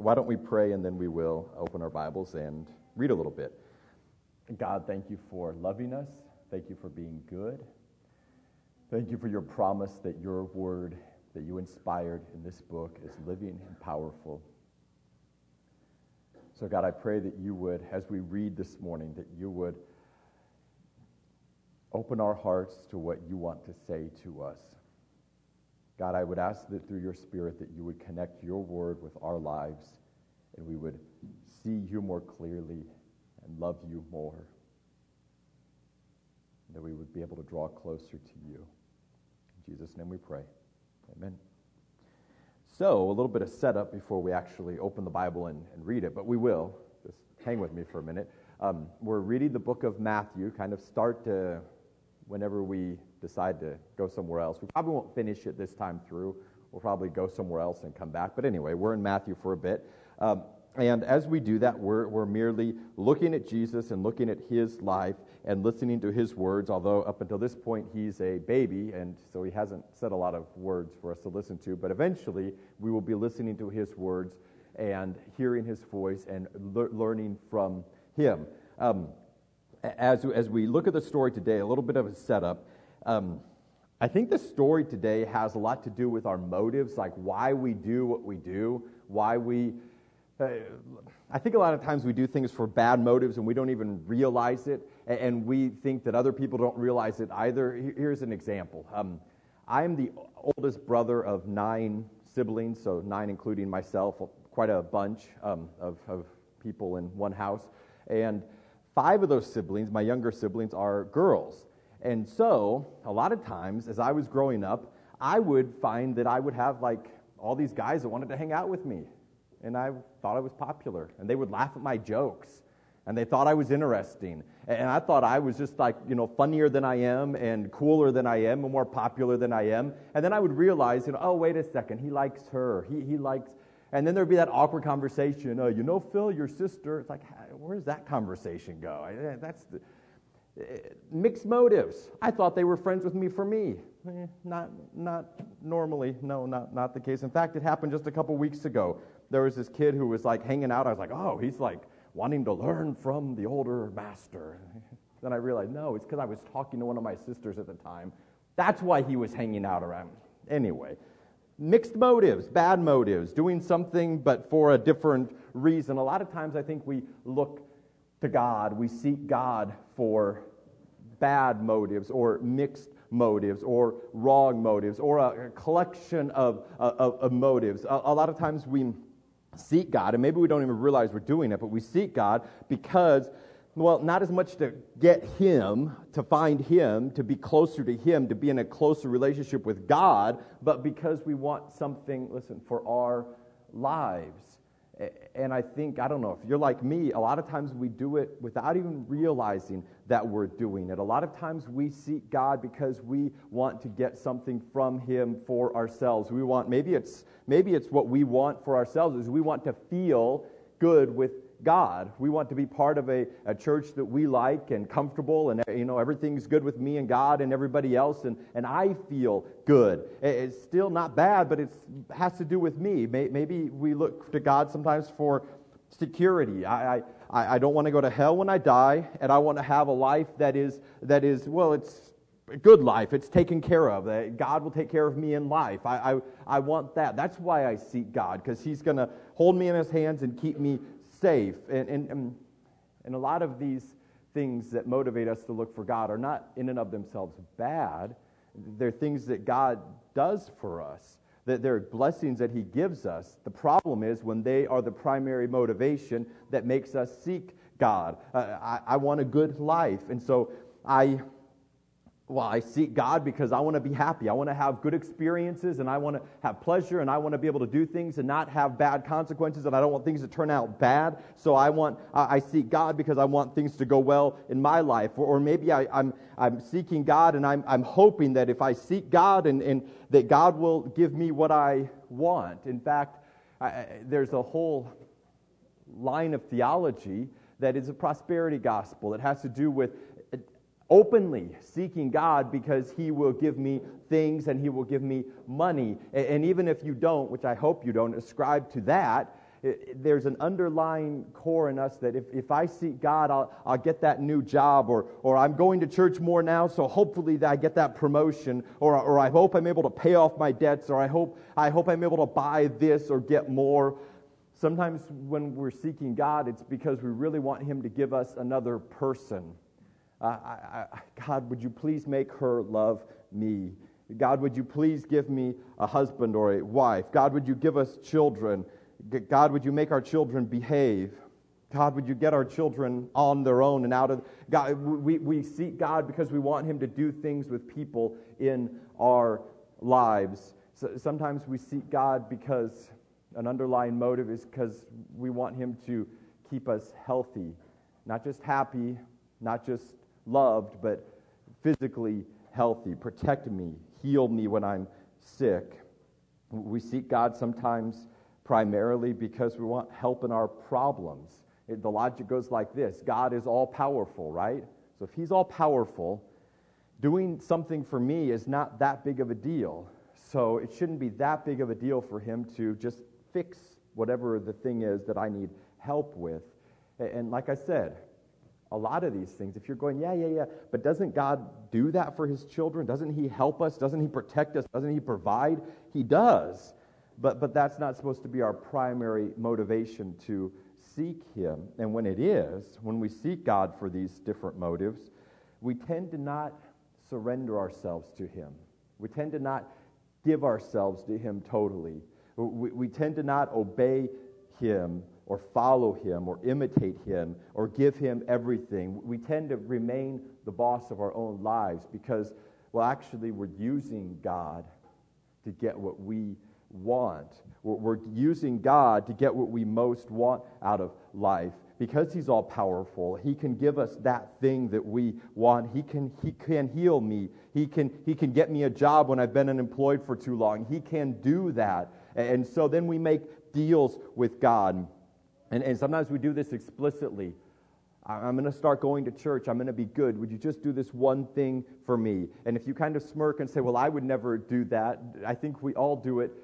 why don't we pray, and then we will open our Bibles and read a little bit. God, thank you for loving us. Thank you for being good. Thank you for your promise that your word that you inspired in this book is living and powerful. So God, I pray that you would, as we read this morning, that you would open our hearts to what you want to say to us. God, I would ask that through your Spirit that you would connect your word with our lives, and we would see you more clearly and love you more, that we would be able to draw closer to you. In Jesus' name we pray. Amen. So, a little bit of setup before we actually open the Bible and read it, but we will. Just hang with me for a minute. We're reading the book of Matthew, kind of start to whenever we decide to go somewhere else. We probably won't finish it this time through. We'll probably go somewhere else and come back. But anyway, we're in Matthew for a bit. And as we do that, we're merely looking at Jesus and looking at his life and listening to his words, although up until this point he's a baby, and so he hasn't said a lot of words for us to listen to. But eventually we will be listening to his words and hearing his voice and learning from him. As we look at the story today, a little bit of a setup, I think the story today has a lot to do with our motives, like why we do what we do, why we... I think a lot of times we do things for bad motives and we don't even realize it, and we think that other people don't realize it either. Here's an example. I'm the oldest brother of 9 siblings, so 9 including myself, quite a bunch of people in one house, and 5 of those siblings, my younger siblings, are girls. And so, a lot of times, as I was growing up, I would find that I would have, like, all these guys that wanted to hang out with me. And I thought I was popular. And they would laugh at my jokes. And they thought I was interesting. And I thought I was just, like, funnier than I am and cooler than I am and more popular than I am. And then I would realize, oh, wait a second, he likes her. He likes... And then there'd be that awkward conversation. Phil, your sister. It's like, where's that conversation go? That's the... Mixed motives. I thought they were friends with me for me. Not normally. No, not the case. In fact, it happened just a couple weeks ago. There was this kid who was like hanging out. I was like, oh, he's like wanting to learn from the older master. Then I realized, no, it's because I was talking to one of my sisters at the time. That's why he was hanging out around. Anyway, mixed motives, bad motives, doing something but for a different reason. A lot of times I think we look to God, we seek God for bad motives or mixed motives or wrong motives or a collection of motives. A lot of times we seek God, and maybe we don't even realize we're doing it, but we seek God because, well, not as much to get Him, to find Him, to be closer to Him, to be in a closer relationship with God, but because we want something, for our lives. And I think, I don't know, if you're like me, a lot of times we do it without even realizing that we're doing it. A lot of times we seek God because we want to get something from Him for ourselves. We want, maybe it's what we want for ourselves is we want to feel good with God. We want to be part of a church that we like and comfortable, and everything's good with me and God and everybody else, and I feel good. It's still not bad, but it has to do with me. Maybe we look to God sometimes for security. I don't want to go to hell when I die, and I want to have a life that is well, it's a good life. It's taken care of. God will take care of me in life. I want that. That's why I seek God, because He's going to hold me in His hands and keep me safe. And a lot of these things that motivate us to look for God are not in and of themselves bad. They're things that God does for us, that they're blessings that He gives us. The problem is when they are the primary motivation that makes us seek God. I want a good life, and so I seek God because I want to be happy. I want to have good experiences, and I want to have pleasure, and I want to be able to do things and not have bad consequences, and I don't want things to turn out bad. So I seek God because I want things to go well in my life. Or maybe I'm seeking God, and I'm hoping that if I seek God and that God will give me what I want. In fact, there's a whole line of theology that is a prosperity gospel. It has to do with openly seeking God because He will give me things and He will give me money. And even if you don't, which I hope you don't, ascribe to that, There's an underlying core in us that if I seek God, I'll get that new job, or I'm going to church more now, so hopefully I get that promotion, or I hope I'm able to pay off my debts, or I hope I'm able to buy this or get more. Sometimes when we're seeking God, it's because we really want Him to give us another person. God, would you please make her love me? God, would you please give me a husband or a wife? God, would you give us children? God, would you make our children behave? God, would you get our children on their own and out of... God, we seek God because we want Him to do things with people in our lives. So sometimes we seek God because an underlying motive is because we want Him to keep us healthy. Not just happy, not just loved, but physically healthy. Protect me, heal me when I'm sick. We seek God sometimes primarily because we want help in our problems. The logic goes like this: God is all-powerful, right? So if He's all-powerful, doing something for me is not that big of a deal. So it shouldn't be that big of a deal for Him to just fix whatever the thing is that I need help with. And like I said, a lot of these things, if you're going, yeah, but doesn't God do that for His children? Doesn't He help us? Doesn't He protect us? Doesn't He provide? He does. But that's not supposed to be our primary motivation to seek Him. And when it is, when we seek God for these different motives, we tend to not surrender ourselves to Him. We tend to not give ourselves to Him totally. We tend to not obey Him or follow Him or imitate Him or give Him everything. We tend to remain the boss of our own lives because, well, actually we're using God to get what we want. We're using God to get what we most want out of life. Because He's all-powerful, He can give us that thing that we want. He can heal me. He can get me a job when I've been unemployed for too long. He can do that. And so then we make deals with God. And sometimes we do this explicitly. I'm going to start going to church. I'm going to be good. Would you just do this one thing for me? And if you kind of smirk and say, well, I would never do that, I think we all do it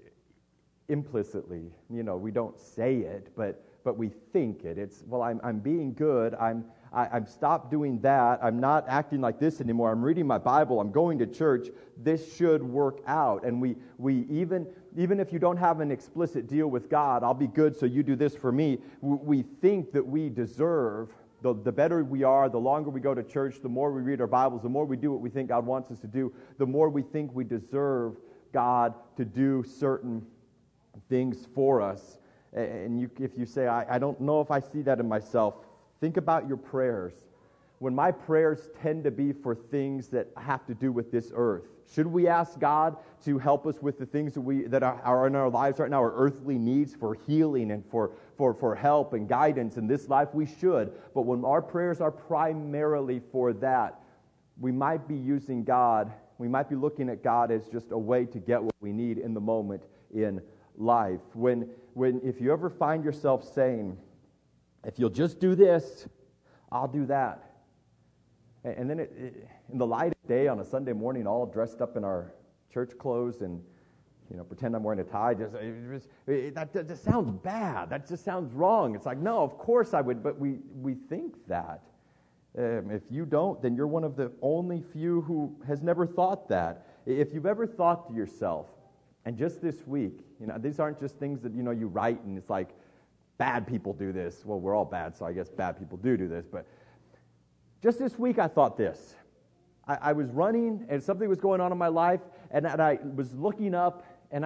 implicitly. You know, we don't say it, but we think it. It's, well, I'm being good. I've stopped doing that. I'm not acting like this anymore. I'm reading my Bible. I'm going to church. This should work out. And we even if you don't have an explicit deal with God, I'll be good, so you do this for me. We think that we deserve, the better we are, the longer we go to church, the more we read our Bibles, the more we do what we think God wants us to do, the more we think we deserve God to do certain things for us. And if you say, I don't know if I see that in myself, think about your prayers. When my prayers tend to be for things that have to do with this earth, should we ask God to help us with the things that are in our lives right now, our earthly needs for healing and for help and guidance in this life? We should. But when our prayers are primarily for that, we might be using God, we might be looking at God as just a way to get what we need in the moment in life. If you ever find yourself saying, if you'll just do this, I'll do that. And then in the light of day on a Sunday morning, all dressed up in our church clothes and, pretend I'm wearing a tie, that just sounds bad. That just sounds wrong. It's like, no, of course I would, but we think that. If you don't, then you're one of the only few who has never thought that. If you've ever thought to yourself, and just this week, these aren't just things that, you write and it's like, bad people do this. Well, we're all bad, so I guess bad people do this. But just this week, I thought this. I was running, and something was going on in my life, and I was looking up, and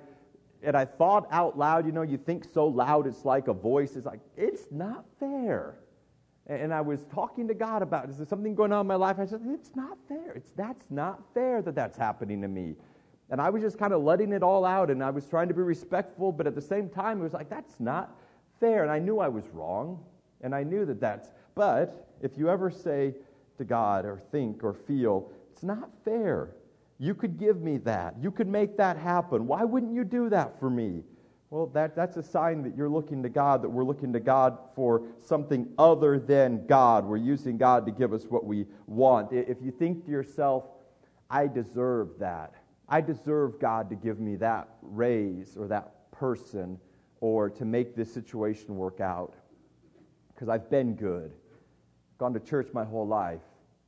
I thought out loud. You think so loud, it's like a voice. It's like, it's not fair. And I was talking to God about, is there something going on in my life? I said, it's not fair. That's not fair that's happening to me. And I was just kind of letting it all out, and I was trying to be respectful, but at the same time, it was like, that's not fair. And I knew I was wrong, and I knew but if you ever say to God or think or feel, it's not fair. You could give me that. You could make that happen. Why wouldn't you do that for me? Well, that's a sign that you're looking to God, that we're looking to God for something other than God. We're using God to give us what we want. If you think to yourself, I deserve that. I deserve God to give me that raise or that person or to make this situation work out because I've been good, gone to church my whole life.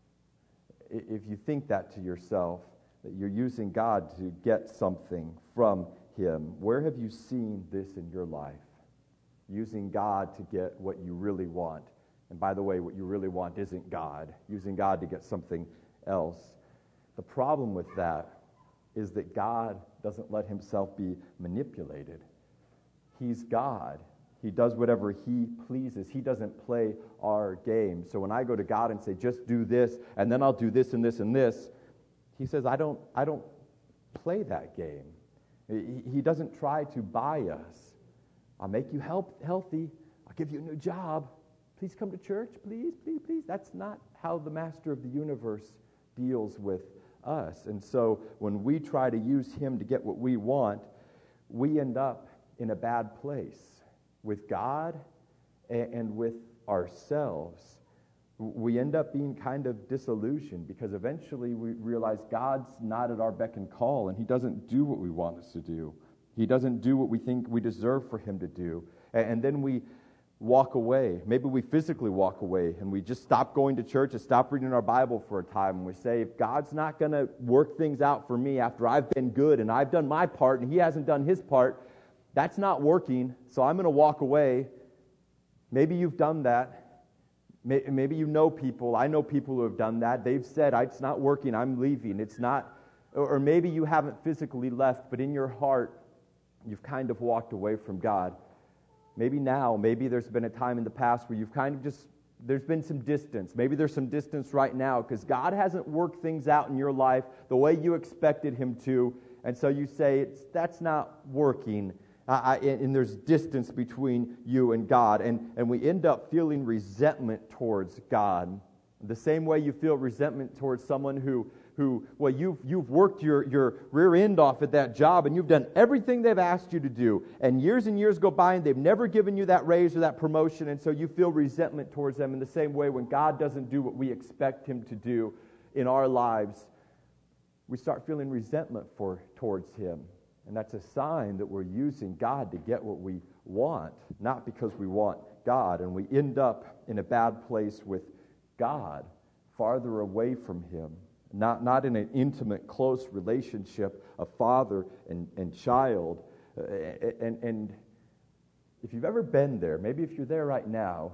If you think that to yourself, that you're using God to get something from Him, where have you seen this in your life? Using God to get what you really want. And by the way, what you really want isn't God. Using God to get something else. The problem with that is that God doesn't let Himself be manipulated. He's God. He does whatever He pleases. He doesn't play our game. So when I go to God and say, just do this, and then I'll do this and this and this, He says, I don't play that game. He doesn't try to buy us. I'll make you healthy. I'll give you a new job. Please come to church. Please, please, please. That's not how the master of the universe deals with us. And so when we try to use Him to get what we want, we end up in a bad place with God and with ourselves. We end up being kind of disillusioned because eventually we realize God's not at our beck and call, and He doesn't do what we want us to do. He doesn't do what we think we deserve for Him to do. And then we walk away. Maybe we physically walk away and we just stop going to church and stop reading our Bible for a time, and we say, if God's not going to work things out for me after I've been good and I've done my part and He hasn't done His part, that's not working, so I'm going to walk away. Maybe you've done that. Maybe you know people. I know people who have done that. They've said, it's not working, I'm leaving. It's not. Or maybe you haven't physically left, but in your heart, you've kind of walked away from God. Maybe now, maybe there's been a time in the past where you've kind of there's been some distance. Maybe there's some distance right now because God hasn't worked things out in your life the way you expected Him to. And so you say, that's not working. And there's distance between you and God. And we end up feeling resentment towards God. The same way you feel resentment towards someone who you've worked your rear end off at that job and you've done everything they've asked you to do. And years go by and they've never given you that raise or that promotion. And so you feel resentment towards them. In the same way, when God doesn't do what we expect Him to do in our lives, we start feeling resentment towards Him. And that's a sign that we're using God to get what we want, not because we want God. And we end up in a bad place with God, farther away from Him, not in an intimate, close relationship of father and child. And if you've ever been there, maybe if you're there right now,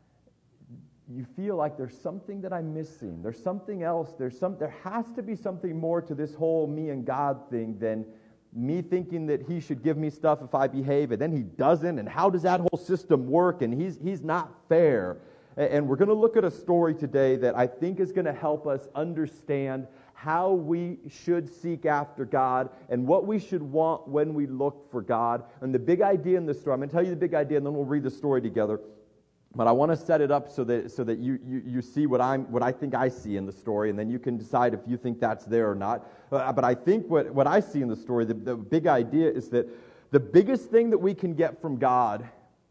you feel like there's something that I'm missing. There's something else. There has to be something more to this whole me and God thing than me thinking that He should give me stuff if I behave, and then He doesn't, and how does that whole system work, and He's not fair. And we're going to look at a story today that I think is going to help us understand how we should seek after God and what we should want when we look for God. And the big idea in this story, I'm going to tell you the big idea, and then we'll read the story together. But I want to set it up so that you see what I think I see in the story, and then you can decide if you think that's there or not. But I think what I see in the story, the big idea is that the biggest thing that we can get from God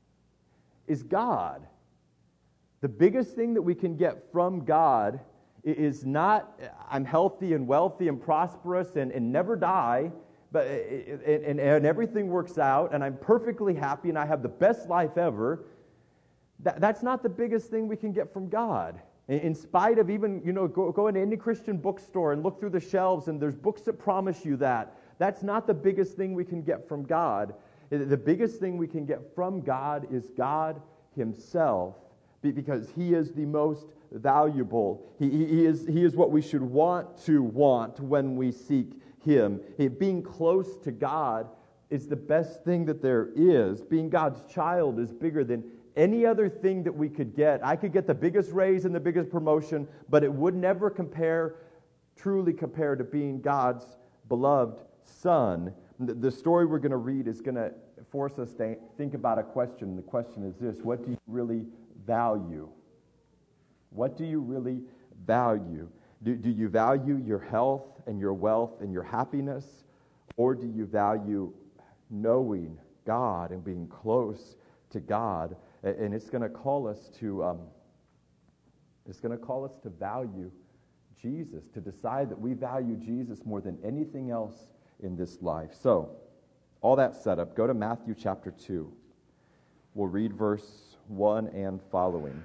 is God. The biggest thing that we can get from God is not I'm healthy and wealthy and prosperous and never die, but and everything works out and I'm perfectly happy and I have the best life ever. That's not the biggest thing we can get from God. In spite of even, go into any Christian bookstore and look through the shelves and there's books that promise you that. That's not the biggest thing we can get from God. The biggest thing we can get from God is God Himself, because He is the most valuable. He is what we should want when we seek Him. Being close to God is the best thing that there is. Being God's child is bigger than any other thing that we could get. I could get the biggest raise and the biggest promotion, but it would never truly compare to being God's beloved Son. The story we're going to read is going to force us to think about a question. The question is this: what do you really value? What do you really value? Do you value your health and your wealth and your happiness? Or do you value knowing God and being close to God? And it's going to call us to value Jesus, to decide that we value Jesus more than anything else in this life. So, all that set up, go to Matthew chapter 2. We'll read verse 1 and following.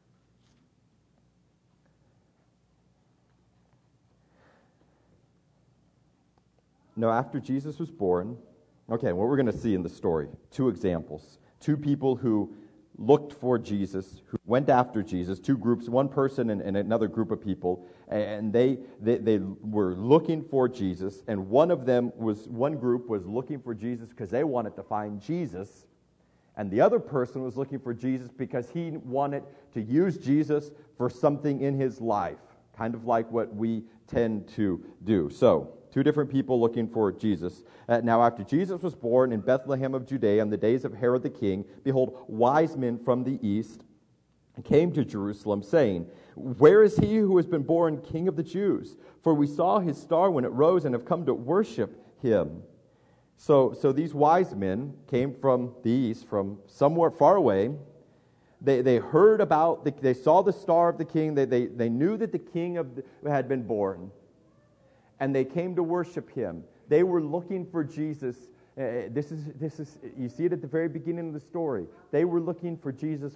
Now, after Jesus was born, what we're going to see in the story, two examples. Two people who looked for Jesus, who went after Jesus, two groups, one person and another group of people, and they were looking for Jesus, and one group was looking for Jesus because they wanted to find Jesus, and the other person was looking for Jesus because he wanted to use Jesus for something in his life, kind of like what we tend to do. So, two different people looking for Jesus. Now, after Jesus was born in Bethlehem of Judea in the days of Herod the king, behold, wise men from the east came to Jerusalem, saying, "Where is he who has been born King of the Jews? For we saw his star when it rose and have come to worship him." So these wise men came from the east, from somewhere far away. They heard about, they saw the star of the king. They knew that the king had been born. And they came to worship him. They were looking for Jesus. This is you see it at the very beginning of the story. They were looking for Jesus.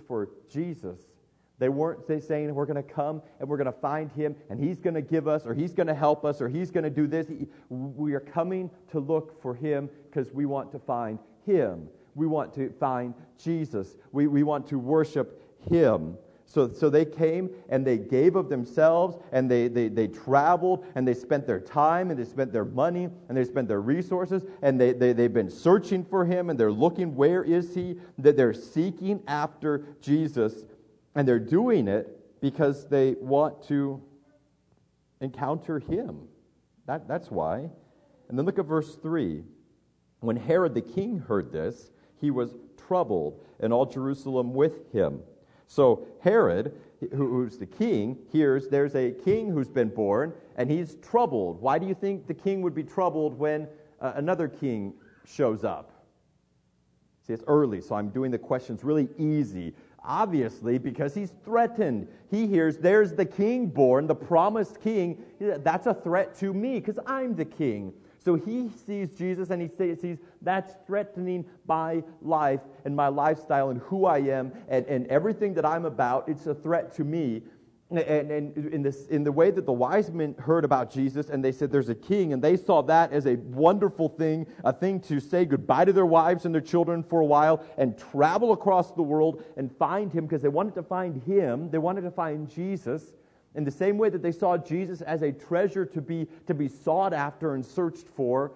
They weren't saying we're going to come and we're going to find him and he's going to give us or he's going to help us or he's going to do this. We are coming to look for him because we want to find him. We want to find Jesus. We want to worship him. So they came and they gave of themselves and they traveled and they spent their time and they spent their money and they spent their resources and they've been searching for him and they're looking, where is he? That they're seeking after Jesus, and they're doing it because they want to encounter him. That's why. And then look at verse 3. When Herod the king heard this, he was troubled, and all Jerusalem with him. So Herod, who's the king, hears there's a king who's been born, and he's troubled. Why do you think the king would be troubled when another king shows up? See, it's early, so I'm doing the questions really easy. Obviously, because he's threatened. He hears there's the king born, the promised king. That's a threat to me because I'm the king. So he sees Jesus and he sees that's threatening my life and my lifestyle and who I am and everything that I'm about. It's a threat to me. And in the way that the wise men heard about Jesus and they said there's a king, and they saw that as a wonderful thing, a thing to say goodbye to their wives and their children for a while and travel across the world and find him, because they wanted to find him. They wanted to find Jesus. In the same way that they saw Jesus as a treasure to be sought after and searched for,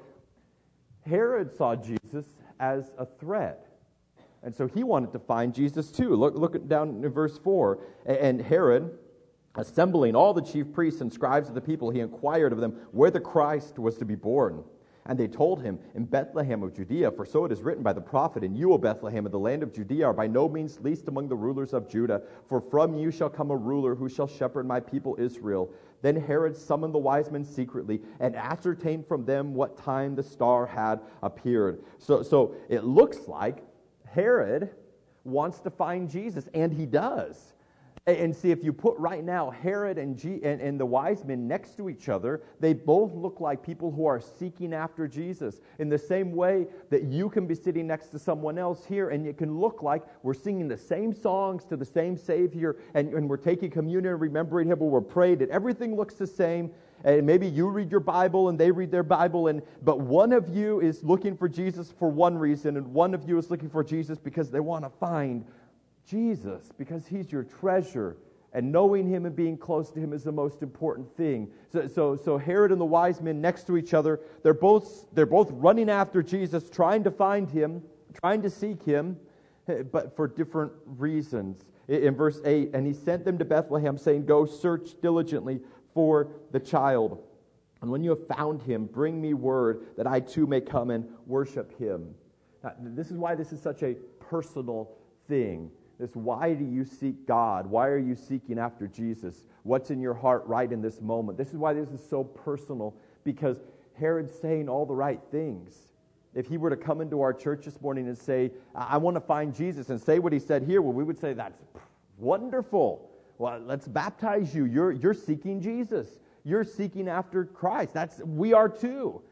Herod saw Jesus as a threat. And so he wanted to find Jesus too. Look down in verse 4. And Herod, assembling all the chief priests and scribes of the people, he inquired of them where the Christ was to be born. And they told him, in Bethlehem of Judea, for so it is written by the prophet, and you, O Bethlehem, of the land of Judea, are by no means least among the rulers of Judah, for from you shall come a ruler who shall shepherd my people Israel. Then Herod summoned the wise men secretly and ascertained from them what time the star had appeared. So it looks like Herod wants to find Jesus, and he does. And see, if you put right now Herod and the wise men next to each other, they both look like people who are seeking after Jesus. In the same way that you can be sitting next to someone else here, and it can look like we're singing the same songs to the same Savior, and we're taking communion and remembering him, or we're praying, and everything looks the same. And maybe you read your Bible and they read their Bible, but one of you is looking for Jesus for one reason, and one of you is looking for Jesus because they want to find Jesus, because he's your treasure, and knowing him and being close to him is the most important thing. So Herod and the wise men next to each other, they're both running after Jesus, trying to find him, trying to seek him, but for different reasons. In verse 8, and he sent them to Bethlehem, saying, "Go search diligently for the child, and when you have found him, bring me word that I too may come and worship him." Now, this is why this is such a personal thing. Why do you seek God? Why are you seeking after Jesus? What's in your heart right in this moment? This is why this is so personal, because Herod's saying all the right things. If he were to come into our church this morning and say, "I want to find Jesus," and say what he said here, well, we would say, "That's wonderful. Well, let's baptize you. You're seeking Jesus. You're seeking after Christ." We are too.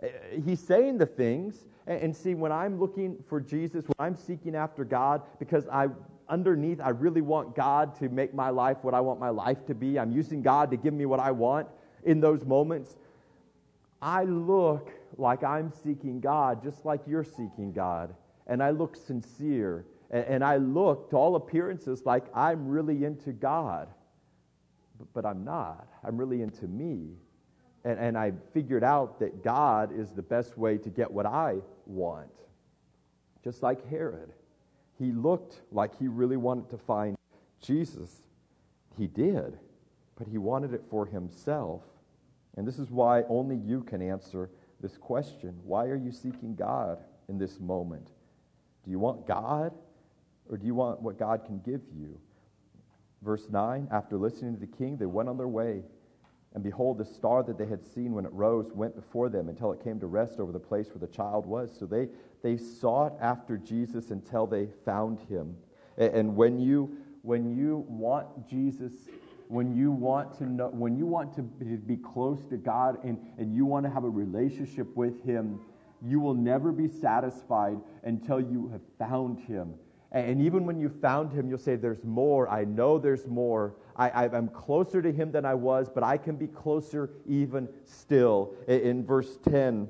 He's saying the things, and see, when I'm looking for Jesus, when I'm seeking after God, because underneath, I really want God to make my life what I want my life to be. I'm using God to give me what I want in those moments. I look like I'm seeking God, just like you're seeking God. And I look sincere. And I look, to all appearances, like I'm really into God. But I'm not. I'm really into me. And I figured out that God is the best way to get what I want. Just like Herod. He looked like he really wanted to find Jesus. He did. But he wanted it for himself. And this is why only you can answer this question. Why are you seeking God in this moment? Do you want God, or do you want what God can give you? Verse 9, after listening to the king, they went on their way. And behold, the star that they had seen when it rose went before them until it came to rest over the place where the child was. So they sought after Jesus until they found him. And when you want Jesus, when you want to be close to God and you want to have a relationship with him, you will never be satisfied until you have found him. And even when you found him, you'll say, there's more. I know there's more. I'm closer to him than I was, but I can be closer even still. In verse 10,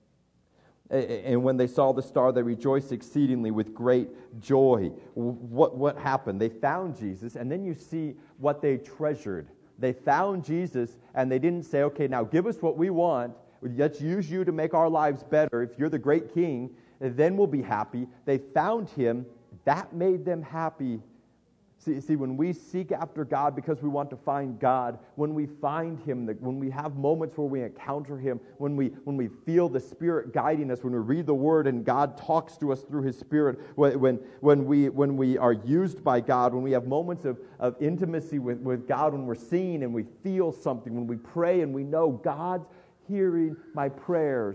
and when they saw the star, they rejoiced exceedingly with great joy. What happened? They found Jesus, and then you see what they treasured. They found Jesus, and they didn't say, okay, now give us what we want. Let's use you to make our lives better. If you're the great king, then we'll be happy. They found him. That made them happy. See, when we seek after God because we want to find God, when we find him, when we have moments where we encounter him, when we feel the Spirit guiding us, when we read the Word and God talks to us through his Spirit, when we are used by God, when we have moments of intimacy with God, when we're seeing and we feel something, when we pray and we know God's hearing my prayers,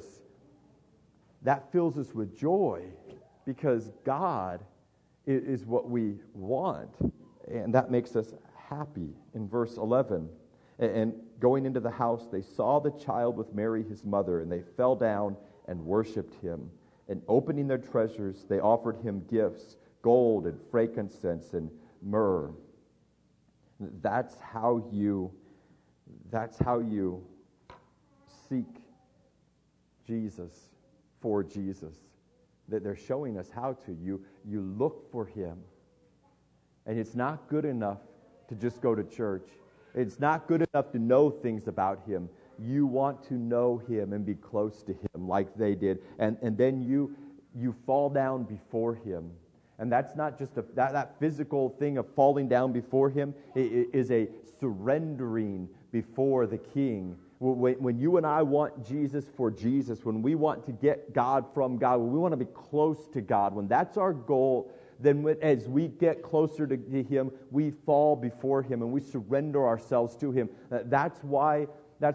that fills us with joy because God is what we want, and that makes us happy. In verse 11, and going into the house, they saw the child with Mary, his mother, and they fell down and worshipped him. And opening their treasures, they offered him gifts, gold and frankincense and myrrh. That's how you seek Jesus for Jesus. That they're showing us how to. You look for him. And it's not good enough to just go to church. It's not good enough to know things about him. You want to know him and be close to him like they did. And then you fall down before him. And that's not just that physical thing of falling down before him. It is a surrendering before the king. When you and I want Jesus for Jesus, when we want to get God from God, when we want to be close to God, when that's our goal, then as we get closer to him, we fall before him and we surrender ourselves to him. That's why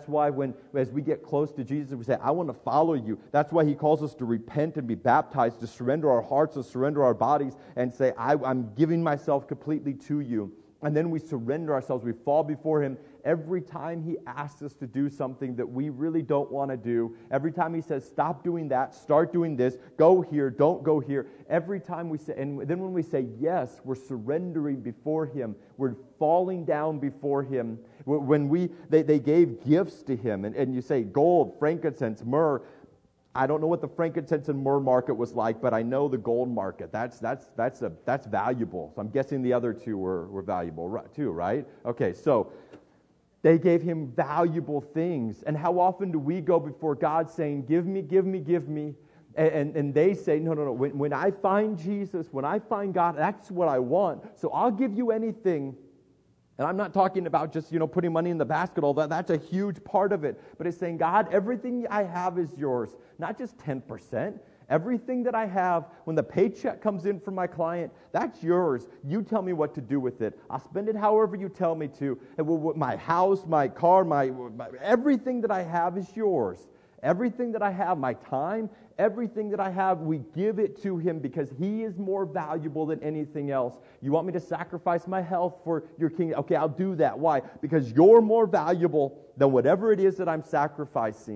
as we get close to Jesus, we say, I want to follow you. That's why he calls us to repent and be baptized, to surrender our hearts, to surrender our bodies, and say, I'm giving myself completely to you. And then we surrender ourselves. We fall before him every time he asks us to do something that we really don't want to do. Every time he says, stop doing that, start doing this, go here, don't go here. Every time we say, and then when we say yes, we're surrendering before him. We're falling down before him. When they gave gifts to him, and you say gold, frankincense, myrrh. I don't know what the frankincense and myrrh market was like, but I know the gold market. That's valuable. So I'm guessing the other two were valuable too, right? Okay, so they gave him valuable things. And how often do we go before God saying, give me, give me, give me? And they say, no. When I find Jesus, when I find God, that's what I want. So I'll give you anything. And I'm not talking about just, putting money in the basket, all that. That's a huge part of it. But it's saying, God, everything I have is yours. Not just 10%. Everything that I have, when the paycheck comes in from my client, that's yours. You tell me what to do with it. I'll spend it however you tell me to. And my house, my car, everything that I have is yours. Everything that I have, my time, everything that I have, we give it to him because he is more valuable than anything else. You want me to sacrifice my health for your kingdom? Okay, I'll do that. Why? Because you're more valuable than whatever it is that I'm sacrificing.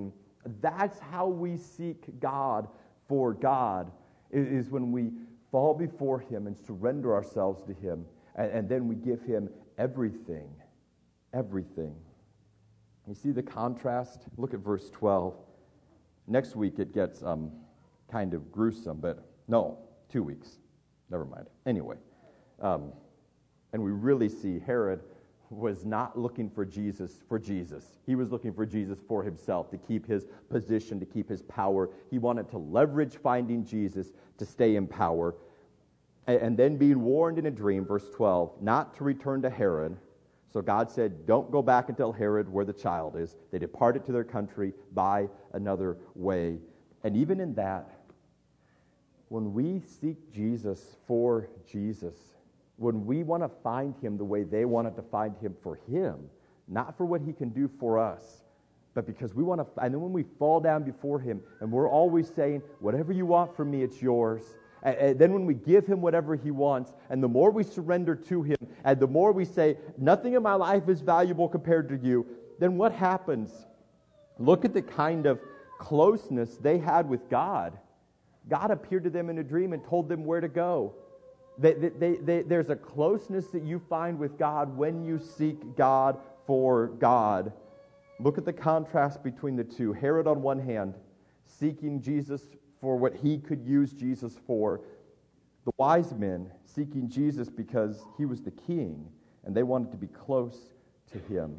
That's how we seek God for God, is when we fall before him and surrender ourselves to him, and then we give him everything. Everything. You see the contrast? Look at verse 12. Next week it gets kind of gruesome, but no, 2 weeks. Never mind. Anyway, and we really see Herod was not looking for Jesus. He was looking for Jesus for himself, to keep his position, to keep his power. He wanted to leverage finding Jesus to stay in power. And then being warned in a dream, verse 12, not to return to Herod. So God said, don't go back and tell Herod where the child is. They departed to their country by another way. And even in that, when we seek Jesus for Jesus, when we want to find him the way they wanted to find him for him, not for what he can do for us, but because we want to, and then when we fall down before him, and we're always saying, whatever you want from me, it's yours. And then when we give him whatever he wants, and the more we surrender to him, and the more we say, nothing in my life is valuable compared to you, then what happens? Look at the kind of closeness they had with God. God appeared to them in a dream and told them where to go. There's a closeness that you find with God when you seek God for God. Look at the contrast between the two. Herod on one hand, seeking Jesus for what he could use Jesus for. The wise men seeking Jesus because he was the king, and they wanted to be close to him.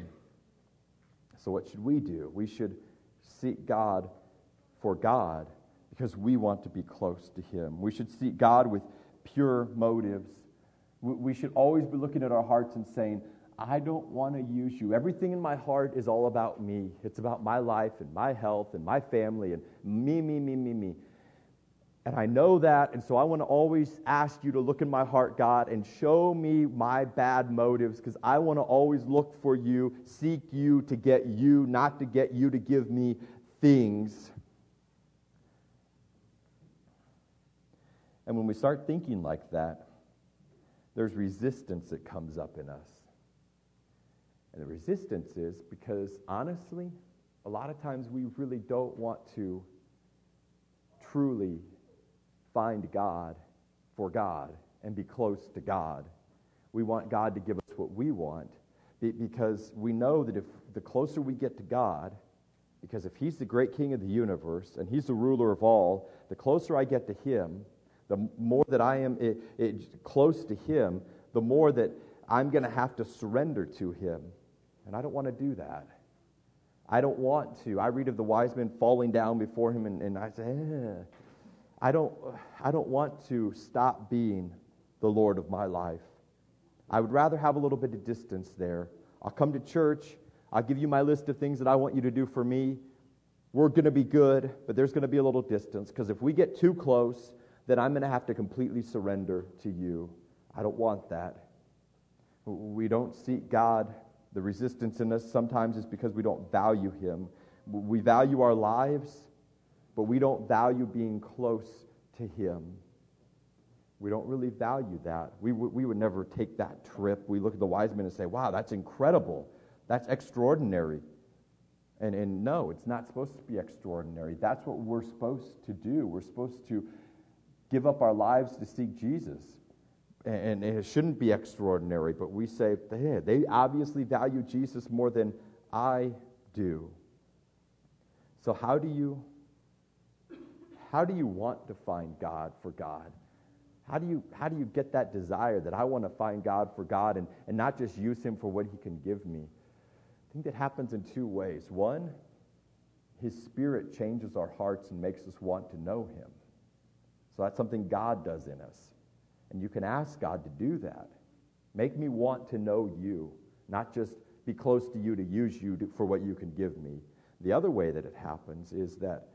So what should we do? We should seek God for God because we want to be close to him. We should seek God with pure motives. We should always be looking at our hearts and saying, I don't want to use you. Everything in my heart is all about me. It's about my life and my health and my family and me. And I know that, and so I want to always ask you to look in my heart, God, and show me my bad motives, because I want to always look for you, seek you to get you, not to get you to give me things. And when we start thinking like that, there's resistance that comes up in us. And the resistance is because, honestly, a lot of times we really don't want to truly find God for God and be close to God. We want God to give us what we want because we know that if the closer we get to God, because if he's the great king of the universe and he's the ruler of all, the closer I get to him, the more that I am close to him, the more that I'm going to have to surrender to him. And I don't want to do that. I don't want to. I read of the wise men falling down before him, and I say, I don't want to stop being the Lord of my life. I would rather have a little bit of distance there. I'll come to church. I'll give you my list of things that I want you to do for me. We're going to be good, but there's going to be a little distance, because if we get too close, then I'm going to have to completely surrender to you. I don't want that. We don't seek God. The resistance in us sometimes is because we don't value him. We value our lives, but we don't value being close to him. We don't really value that. We would never take that trip. We look at the wise men and say, wow, that's incredible. That's extraordinary. And no, it's not supposed to be extraordinary. That's what we're supposed to do. We're supposed to give up our lives to seek Jesus. And it shouldn't be extraordinary, but we say, hey, they obviously value Jesus more than I do. So how do you want to find God for God? How do you get that desire that I want to find God for God and not just use him for what he can give me? I think that happens in two ways. One, his Spirit changes our hearts and makes us want to know him. So that's something God does in us. And you can ask God to do that. Make me want to know you, not just be close to you to use you for what you can give me. The other way that it happens is that,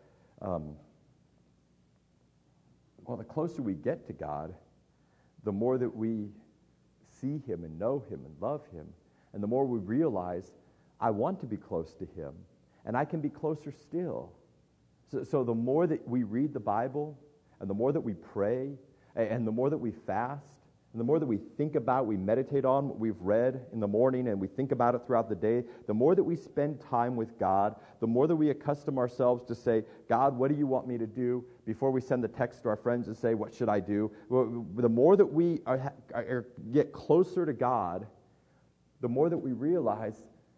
the closer we get to God, the more that we see him and know him and love him, and the more we realize, I want to be close to him, and I can be closer still. So the more that we read the Bible, and the more that we pray, and the more that we fast, And the more that we think about, we meditate on what we've read in the morning and we think about it throughout the day, the more that we spend time with God, the more that we accustom ourselves to say, God, what do you want me to do? Before we send the text to our friends and say, what should I do? Well, the more that we get closer to God, the more that we realize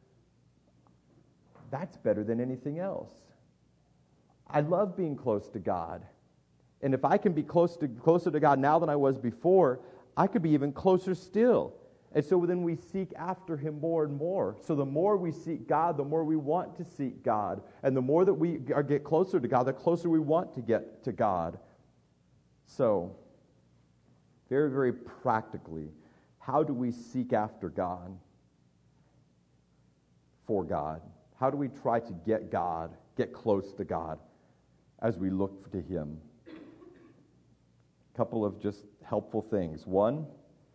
that's better than anything else. I love being close to God. And if I can be closer to God now than I was before, I could be even closer still. And so then we seek after him more and more. So the more we seek God, the more we want to seek God. And the more that we get closer to God, the closer we want to get to God. So, very, very practically, how do we seek after God? For God. How do we try to get close to God as we look to him? A couple of just helpful things. One,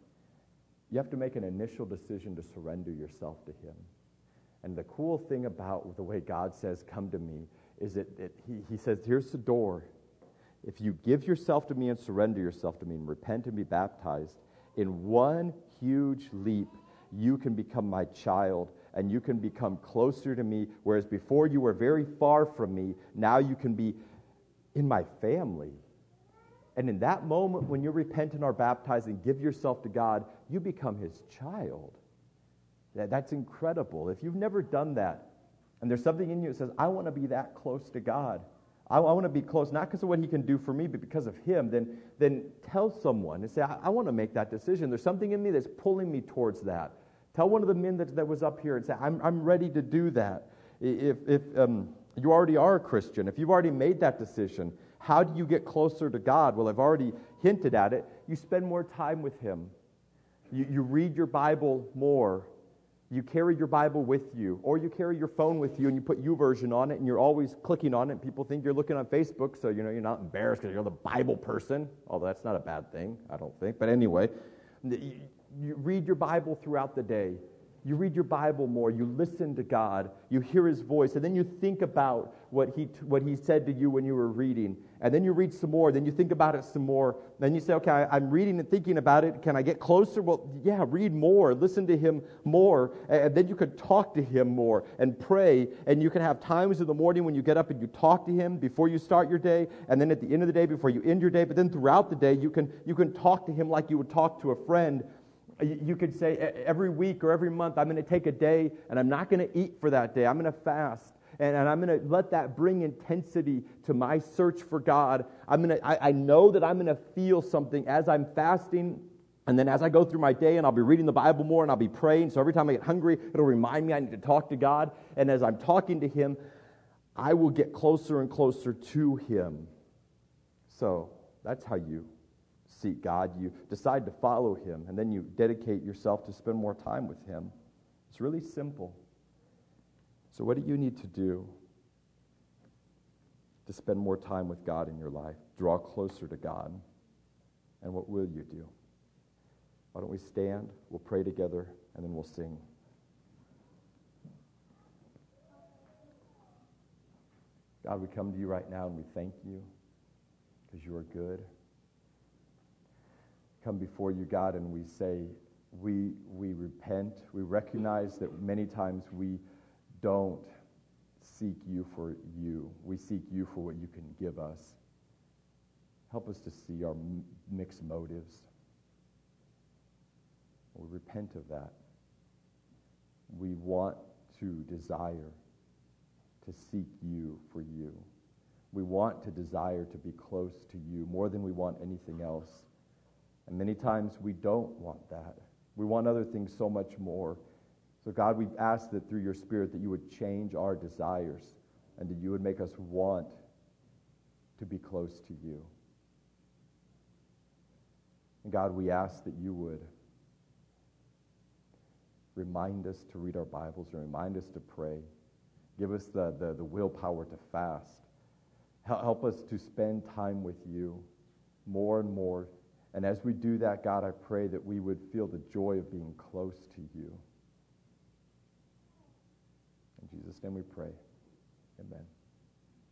you have to make an initial decision to surrender yourself to him. And the cool thing about the way God says, come to me, is that he says, here's the door. If you give yourself to me and surrender yourself to me and repent and be baptized, in one huge leap, you can become my child and you can become closer to me, whereas before you were very far from me, now you can be in my family. And in that moment, when you repent and are baptized and give yourself to God, you become his child. That's incredible. If you've never done that, and there's something in you that says, I want to be that close to God. I want to be close, not because of what he can do for me, but because of him, then tell someone and say, I want to make that decision. There's something in me that's pulling me towards that. Tell one of the men that was up here and say, I'm ready to do that. If you already are a Christian, if you've already made that decision, how do you get closer to God? Well, I've already hinted at it. You spend more time with him. You read your Bible more. You carry your Bible with you. Or you carry your phone with you and you put YouVersion on it and you're always clicking on it and people think you're looking on Facebook, so you're not embarrassed because you're the Bible person. Although that's not a bad thing, I don't think. But anyway, you read your Bible throughout the day. You read your Bible more, you listen to God, you hear his voice, and then you think about what he said to you when you were reading. And then you read some more, then you think about it some more. Then you say, okay, I'm reading and thinking about it. Can I get closer? Well, yeah, read more, listen to him more, and then you could talk to him more and pray. And you can have times in the morning when you get up and you talk to him before you start your day, and then at the end of the day before you end your day. But then throughout the day, you can talk to him like you would talk to a friend. You could say every week or every month, I'm going to take a day and I'm not going to eat for that day. I'm going to fast. And I'm going to let that bring intensity to my search for God. I know that I'm going to feel something as I'm fasting. And then as I go through my day and I'll be reading the Bible more and I'll be praying. So every time I get hungry, it'll remind me I need to talk to God. And as I'm talking to him, I will get closer and closer to him. So that's how you seek God. You decide to follow him, and then you dedicate yourself to spend more time with him. It's really simple. So what do you need to do to spend more time with God in your life? Draw closer to God. And what will you do? Why don't we stand, we'll pray together, and then we'll sing. God, we come to you right now and we thank you because you are good. Come before you, God, and we say, we repent. We recognize that many times we don't seek you for you. We seek you for what you can give us. Help us to see our mixed motives. We repent of that. We want to desire to seek you for you. We want to desire to be close to you more than we want anything else. And many times we don't want that. We want other things so much more. So God, we ask that through your Spirit that you would change our desires and that you would make us want to be close to you. And God, we ask that you would remind us to read our Bibles and remind us to pray. Give us the willpower to fast. Help us to spend time with you more and more. And as we do that, God, I pray that we would feel the joy of being close to you. In Jesus' name we pray. Amen.